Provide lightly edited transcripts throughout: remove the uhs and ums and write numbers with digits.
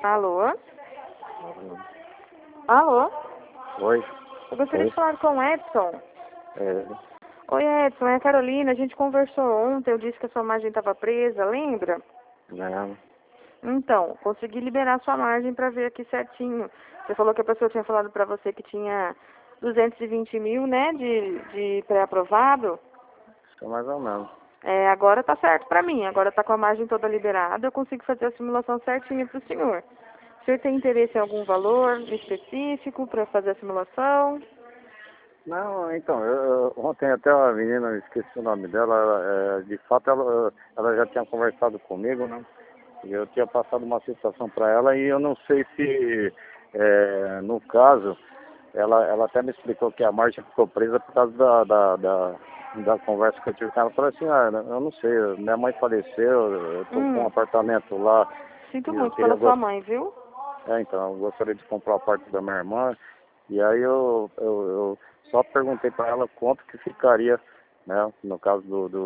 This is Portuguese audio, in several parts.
Alô? Alô? Oi. Eu gostaria de falar com o Edson. É, Oi, Edson, é a Carolina. A gente conversou ontem, eu disse que a sua margem estava presa, lembra? não, Então, consegui liberar a sua margem para ver aqui certinho. Você falou que a pessoa tinha falado para você que tinha 220 mil, né, de pré-aprovado. só mais ou menos. É, agora tá certo para mim, agora tá com a margem toda liberada, eu consigo fazer a simulação certinha para o senhor. O senhor tem interesse em algum valor específico para fazer a simulação? Não, então, ontem até a menina, eu esqueci o nome dela, de fato ela já tinha conversado comigo, né? E eu tinha passado uma situação para ela e eu não sei se, no caso, ela até me explicou que a margem ficou presa por causa da conversa que eu tive com ela. Eu falei assim, eu não sei, minha mãe faleceu, eu tô com um apartamento lá Sinto e eu muito queria pela sua mãe, viu? então, eu gostaria de comprar a parte da minha irmã, e aí eu só perguntei para ela quanto que ficaria, né, no caso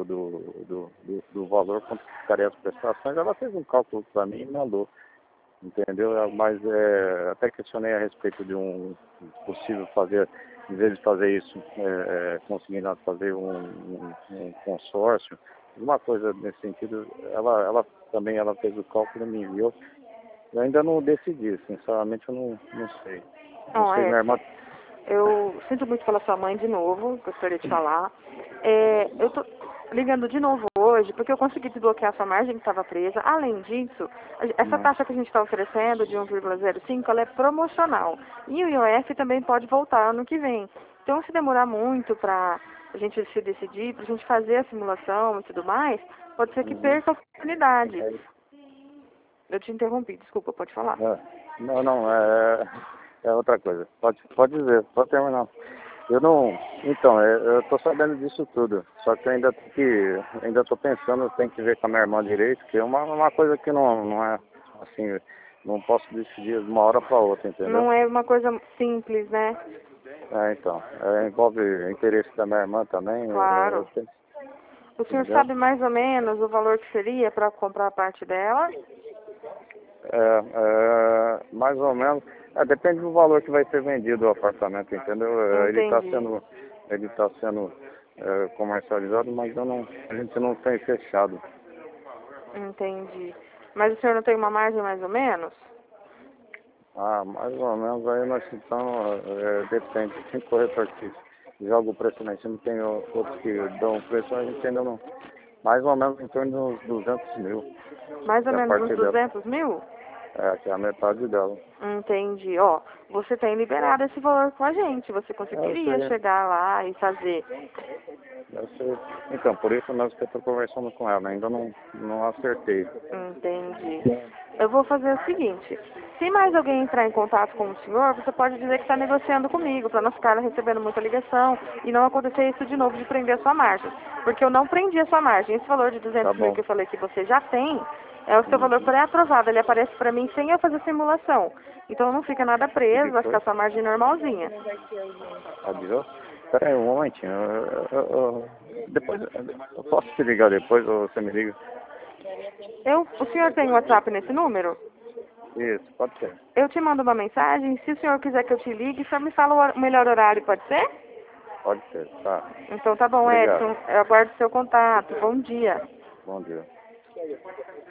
do valor, quanto que ficaria as prestações. Ela fez um cálculo para mim e mandou, entendeu? Mas até questionei a respeito de um possível fazer, em vez de fazer isso, conseguindo fazer um consórcio, uma coisa nesse sentido. Ela também fez o cálculo e me enviou. Eu ainda não decidi, sinceramente eu não sei. Não Ó, sei, minha irmã. eu sinto muito pela sua mãe de novo, gostaria de falar. Eu tô ligando de novo hoje porque eu consegui desbloquear a sua margem que estava presa. Além disso, essa taxa que a gente está oferecendo de 1,05, ela é promocional. E o IOF também pode voltar ano que vem. Então, se demorar muito para a gente se decidir, para a gente fazer a simulação e tudo mais, pode ser que perca a oportunidade. Eu te interrompi, desculpa, pode falar. Não, é outra coisa. Pode dizer, pode terminar. Eu não. Então, eu tô sabendo disso tudo. Só que eu ainda tô pensando, tem que ver com a minha irmã direito, que é uma coisa que não é assim, não posso decidir de uma hora para outra, entendeu? Não é uma coisa simples, né? Então, envolve o interesse da minha irmã também. Claro. O senhor Entendeu? sabe mais ou menos o valor que seria para comprar a parte dela? Mais ou menos. Depende do valor que vai ser vendido o apartamento, entendeu? Entendi. Ele tá sendo comercializado, mas a gente não tem fechado. Entendi. Mas o senhor não tem uma margem mais ou menos? Mais ou menos aí nós estamos, depende. Tem corretor que joga o preço lá em cima, tem outros que dão o preço, a gente ainda não. Mais ou menos em torno de uns 200 mil. Mais ou Que é a menos parte uns dela. 200 mil? Que é a metade dela. Entendi. Ó, você tem liberado esse valor com a gente. Você Eu conseguiria sei. chegar lá e fazer. Então, por isso mesmo que eu estou conversando com ela, ainda não acertei. Entendi. Eu vou fazer o seguinte. Se mais alguém entrar em contato com o senhor, você pode dizer que está negociando comigo, para não ficar recebendo muita ligação e não acontecer isso de novo de prender a sua margem. Porque eu não prendi a sua margem. Esse valor de 200 Tá mil bom. que eu falei que você já tem, é o seu valor pré-aprovado. Ele aparece para mim sem eu fazer simulação. Então não fica nada preso, vai ficar sua margem normalzinha. Avisou? Espera aí um momentinho. Depois, eu posso te ligar depois ou você me liga? O senhor tem WhatsApp nesse número? Isso, pode ser. Eu te mando uma mensagem. Se o senhor quiser que eu te ligue, só me fala o melhor horário, pode ser? Pode ser, tá. Então tá bom, Obrigado. Edson. Eu aguardo seu contato. Bom dia. Bom dia.